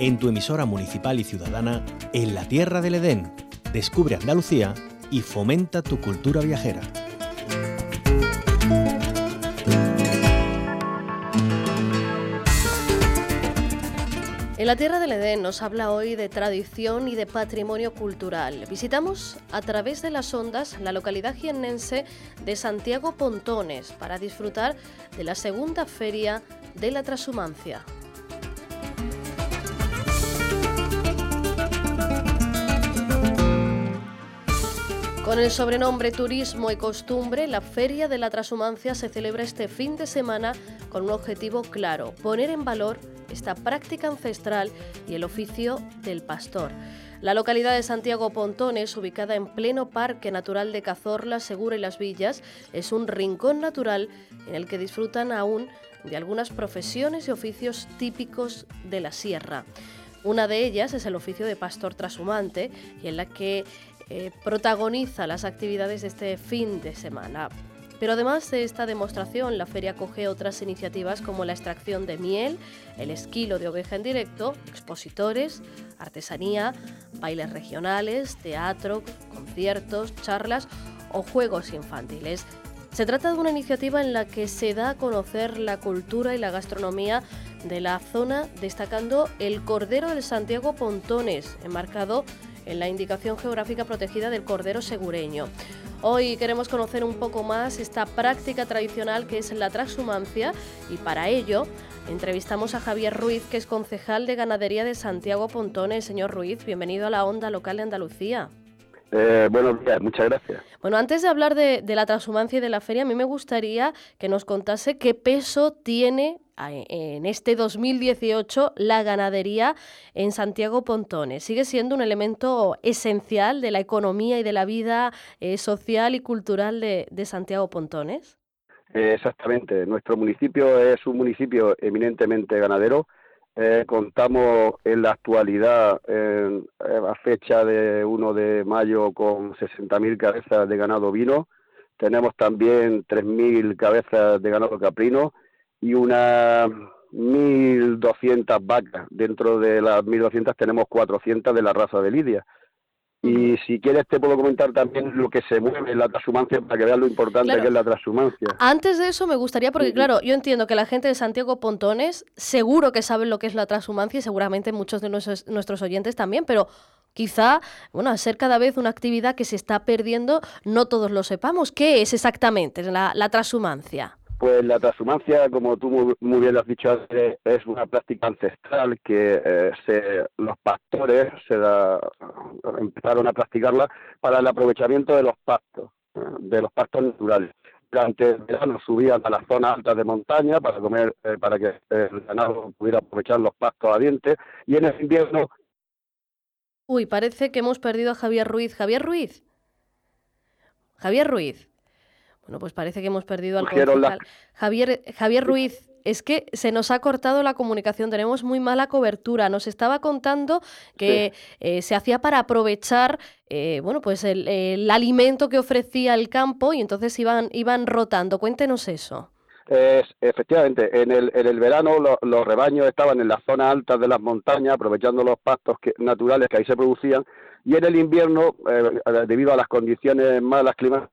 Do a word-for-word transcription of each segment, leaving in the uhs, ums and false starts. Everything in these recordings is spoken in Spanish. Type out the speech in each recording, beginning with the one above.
en tu emisora municipal y ciudadana En la Tierra del Edén. Descubre Andalucía y fomenta tu cultura viajera. En la Tierra del Edén nos habla hoy de tradición y de patrimonio cultural. Visitamos a través de las ondas la localidad jiennense de Santiago Pontones para disfrutar de la segunda feria de la Trashumancia. Con el sobrenombre Turismo y Costumbre, la Feria de la Trashumancia se celebra este fin de semana con un objetivo claro: poner en valor esta práctica ancestral y el oficio del pastor. La localidad de Santiago Pontones, ubicada en pleno Parque Natural de Cazorla, Segura y Las Villas, es un rincón natural en el que disfrutan aún de algunas profesiones y oficios típicos de la sierra. Una de ellas es el oficio de pastor trashumante, y en la que eh, protagoniza las actividades de este fin de semana. Pero además de esta demostración, la feria acoge otras iniciativas como la extracción de miel, el esquilo de oveja en directo, expositores, artesanía, bailes regionales, teatro, conciertos, charlas o juegos infantiles. Se trata de una iniciativa en la que se da a conocer la cultura y la gastronomía de la zona, destacando el Cordero del Santiago Pontones, enmarcado en la indicación geográfica protegida del Cordero Segureño. Hoy queremos conocer un poco más esta práctica tradicional que es la trashumancia, y para ello entrevistamos a Javier Ruiz, que es concejal de Ganadería de Santiago Pontones. Señor Ruiz, bienvenido a la Onda Local de Andalucía. Eh, buenos días, muchas gracias. Bueno, antes de hablar de, de la trashumancia y de la feria, a mí me gustaría que nos contase qué peso tiene en este dos mil dieciocho la ganadería en Santiago Pontones. ¿Sigue siendo un elemento esencial de la economía y de la vida eh, social y cultural de, de Santiago Pontones? Eh, exactamente. Nuestro municipio es un municipio eminentemente ganadero. Eh, contamos en la actualidad, eh, a fecha de primero de mayo, con sesenta mil cabezas de ganado ovino. Tenemos también tres mil cabezas de ganado caprino y unas mil doscientas vacas. Dentro de las mil doscientas tenemos cuatrocientas de la raza de Lidia. Y si quieres te puedo comentar también lo que se mueve en la trashumancia para que veas lo importante claro. que es la trashumancia. Antes de eso me gustaría, porque claro, yo entiendo que la gente de Santiago Pontones seguro que sabe lo que es la trashumancia y seguramente muchos de nuestros, nuestros oyentes también, pero quizá, bueno, al ser cada vez una actividad que se está perdiendo, no todos lo sepamos. ¿Qué es exactamente la, la trashumancia? Pues la trashumancia, como tú muy, muy bien lo has dicho antes, es una práctica ancestral que eh, se, los pastores se da, empezaron a practicarla para el aprovechamiento de los pastos, eh, de los pastos naturales. Durante el verano subían a las zonas altas de montaña para comer, eh, para que el ganado pudiera aprovechar los pastos a dientes, y en el invierno... Uy, parece que hemos perdido a Javier Ruiz. Javier Ruiz. Javier Ruiz. Bueno, pues parece que hemos perdido al concejal. La... Javier, Javier Ruiz, es que se nos ha cortado la comunicación, tenemos muy mala cobertura. Nos estaba contando que sí. eh, se hacía para aprovechar eh, bueno, pues el, el alimento que ofrecía el campo, y entonces iban, iban rotando. Cuéntenos eso. Eh, efectivamente, en el, en el verano lo, los rebaños estaban en las zonas altas de las montañas, aprovechando los pastos que, naturales que ahí se producían, y en el invierno, eh, debido a las condiciones malas climáticas,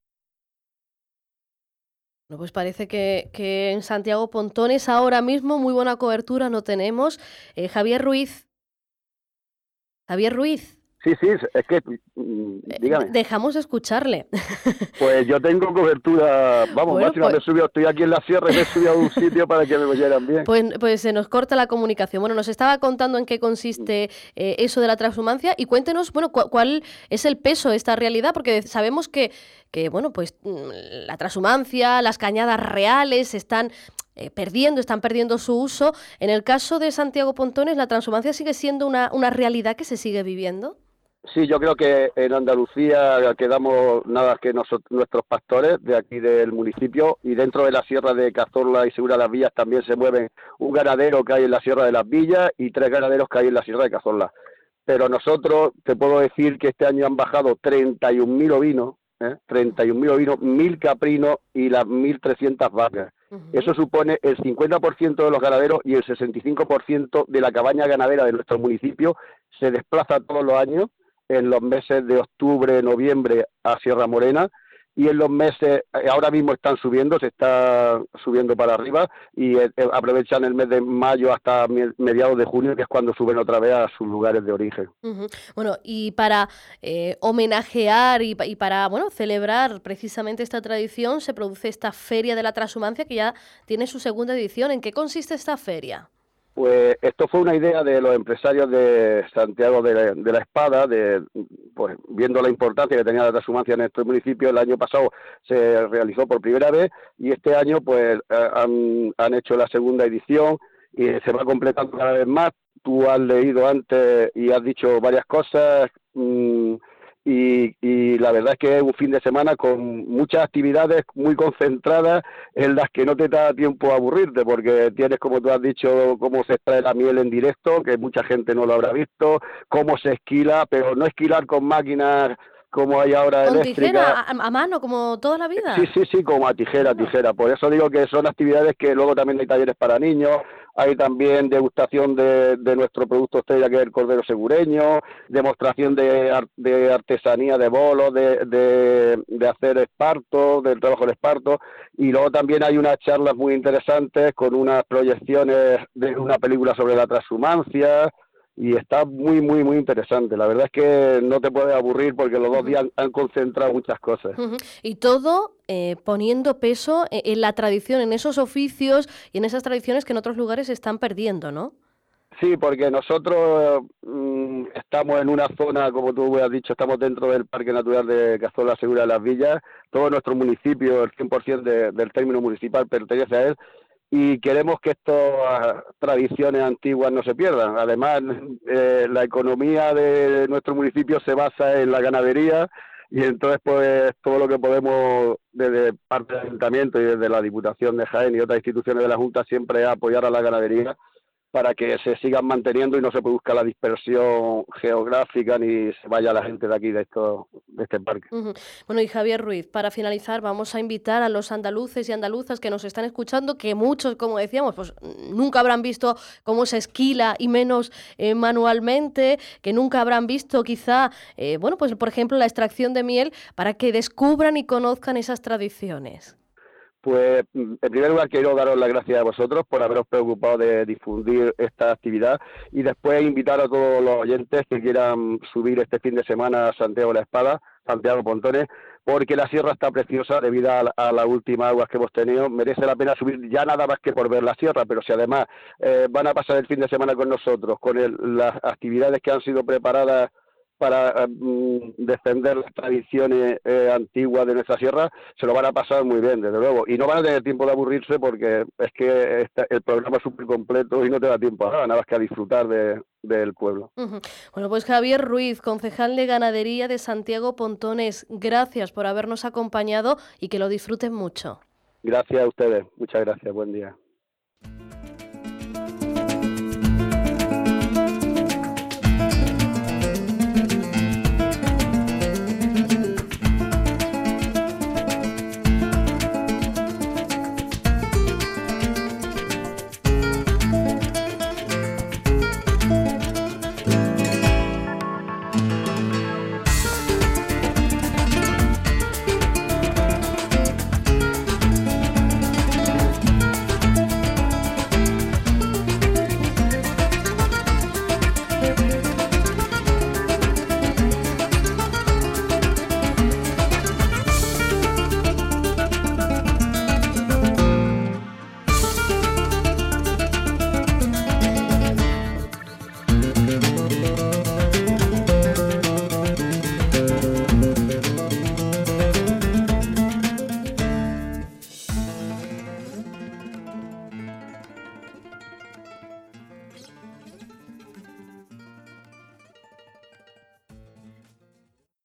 Bueno, pues parece que, que en Santiago Pontones ahora mismo muy buena cobertura no tenemos. Eh, Javier Ruiz. Javier Ruiz. Sí, sí, es que, dígame. Dejamos de escucharle. Pues yo tengo cobertura, vamos, bueno, máxima, pues, me he subido, estoy aquí en la sierra y me he subido a un sitio para que me oyeran bien. Pues, pues se nos corta la comunicación. Bueno, nos estaba contando en qué consiste eh, eso de la trashumancia, y cuéntenos, bueno, cu cuál es el peso de esta realidad, porque sabemos que, que bueno, pues la trashumancia, las cañadas reales están... Eh, perdiendo, están perdiendo su uso. En el caso de Santiago Pontones, ¿la trashumancia sigue siendo una, una realidad que se sigue viviendo? Sí, yo creo que en Andalucía quedamos nada que nosotros, nuestros pastores de aquí del municipio, y dentro de la sierra de Cazorla y Segura Las Villas también se mueven un ganadero que hay en la sierra de Las Villas y tres ganaderos que hay en la sierra de Cazorla. Pero nosotros, te puedo decir que este año han bajado treinta y un mil ovinos, ¿eh? treinta y un mil ovinos, mil caprinos y las mil trescientas vacas. Uh-huh. Eso supone el cincuenta por ciento de los ganaderos y el sesenta y cinco por ciento de la cabaña ganadera de nuestro municipio se desplaza todos los años en los meses de octubre, noviembre a Sierra Morena, y en los meses, ahora mismo están subiendo, se está subiendo para arriba, y eh, aprovechan el mes de mayo hasta mediados de junio, que es cuando suben otra vez a sus lugares de origen. Uh-huh. Bueno, y para eh, homenajear y, y para bueno celebrar precisamente esta tradición, se produce esta Feria de la Trashumancia, que ya tiene su segunda edición. ¿En qué consiste esta feria? Pues esto fue una idea de los empresarios de Santiago de la, de la Espada, de, pues viendo la importancia que tenía la transhumancia en nuestro municipio. El año pasado se realizó por primera vez y este año pues han, han hecho la segunda edición y se va completando cada vez más. Tú has leído antes y has dicho varias cosas. Mmm, Y, y la verdad es que es un fin de semana con muchas actividades muy concentradas en las que no te da tiempo a aburrirte, porque tienes, como tú has dicho, cómo se extrae la miel en directo, que mucha gente no lo habrá visto, cómo se esquila, pero no esquilar con máquinas como hay ahora ¿Con eléctrica. tijera, a, a mano, como toda la vida? Sí, sí, sí, como a tijera, tijera. Por eso digo que son actividades que luego también hay talleres para niños, hay también degustación de, de nuestro producto estrella, que es el cordero segureño, demostración de, de artesanía de bolos, de, de, de hacer esparto, del trabajo de esparto, y luego también hay unas charlas muy interesantes con unas proyecciones de una película sobre la transhumancia. Y está muy, muy, muy interesante. La verdad es que no te puedes aburrir porque los dos uh-huh. días han concentrado muchas cosas. Uh-huh. Y todo eh, poniendo peso en la tradición, en esos oficios y en esas tradiciones que en otros lugares se están perdiendo, ¿no? Sí, porque nosotros mmm, estamos en una zona, como tú has dicho, estamos dentro del Parque Natural de Cazorla Segura de las Villas. Todo nuestro municipio, el cien por ciento de, del término municipal pertenece a él. Y queremos que estas tradiciones antiguas no se pierdan. Además, eh, la economía de nuestro municipio se basa en la ganadería y entonces pues todo lo que podemos desde parte del Ayuntamiento y desde la Diputación de Jaén y otras instituciones de la Junta siempre es apoyar a la ganadería para que se sigan manteniendo y no se produzca la dispersión geográfica ni se vaya la gente de aquí, de, esto, de este parque. Uh-huh. Bueno, y Javier Ruiz, para finalizar, vamos a invitar a los andaluces y andaluzas que nos están escuchando, que muchos, como decíamos, pues nunca habrán visto cómo se esquila y menos eh, manualmente, que nunca habrán visto quizá, eh, bueno, pues por ejemplo, la extracción de miel, para que descubran y conozcan esas tradiciones. Pues en primer lugar quiero daros las gracias a vosotros por haberos preocupado de difundir esta actividad y después invitar a todos los oyentes que quieran subir este fin de semana a Santiago de la Espada, Santiago Pontones, porque la sierra está preciosa debido a, la, a las últimas aguas que hemos tenido. Merece la pena subir ya nada más que por ver la sierra, pero si además eh, van a pasar el fin de semana con nosotros, con el, las actividades que han sido preparadas para um, defender las tradiciones eh, antiguas de nuestra sierra, se lo van a pasar muy bien, desde luego. Y no van a tener tiempo de aburrirse porque es que este, el programa es súper completo y no te da tiempo a nada, nada más que a disfrutar de, del pueblo. Uh-huh. Bueno, pues Javier Ruiz, concejal de Ganadería de Santiago Pontones, gracias por habernos acompañado y que lo disfruten mucho. Gracias a ustedes, muchas gracias, buen día.